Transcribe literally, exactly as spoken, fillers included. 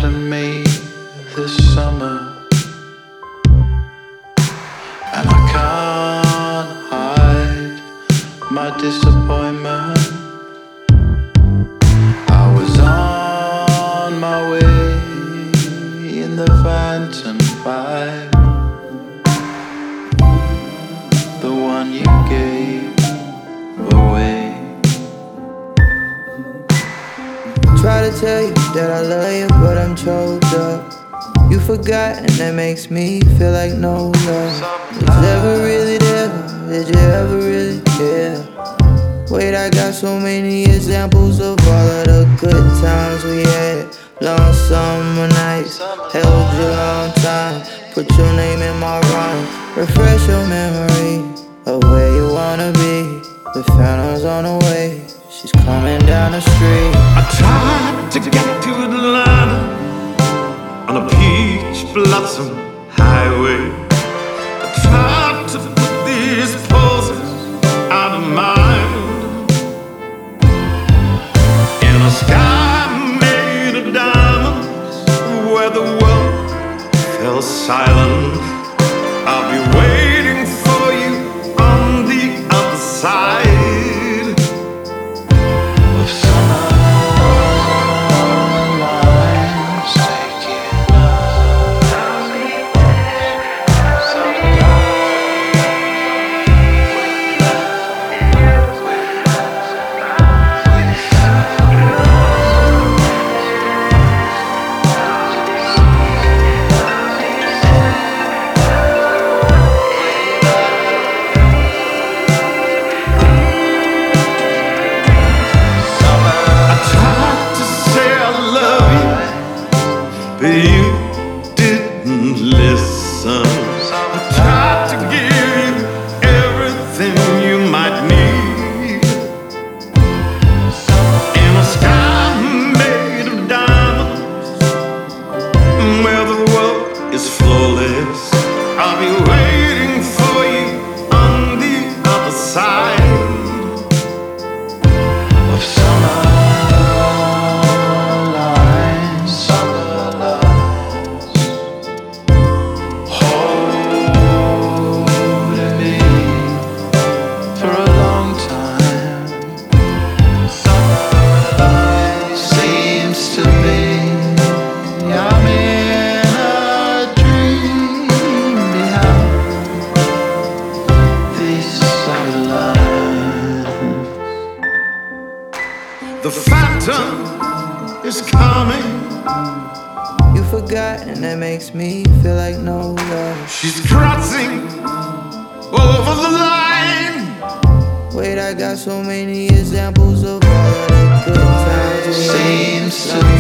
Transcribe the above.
to me this summer, and I can't hide my disappointment. I was on my way in the Phantom Five, the one you gave away. Try to tell you that I love you, but I'm choked up. You forgot, and that makes me feel like no love. Was ever really there? Did you ever really care? Wait, I got so many examples of all of the good times we had. Long summer nights, held you a long time. Put your name in my rhyme. Refresh your memory of where you wanna be. The phantom's on the way, she's coming down the street. I tried to get to Atlanta on a peach blossom highway. I tried to put these poses out of mind in a sky made of diamonds, where the world fell silent. I'll be waiting for you on the other side. But you didn't listen. I tried to give you everything you might need in a sky made of diamonds, where the world is flawless. I'll be waiting for you on the other side of summer. The phantom is coming. You forgot, and that makes me feel like no love. She's crossing over the line. Wait, I got so many examples of all of the good times we had. Seems to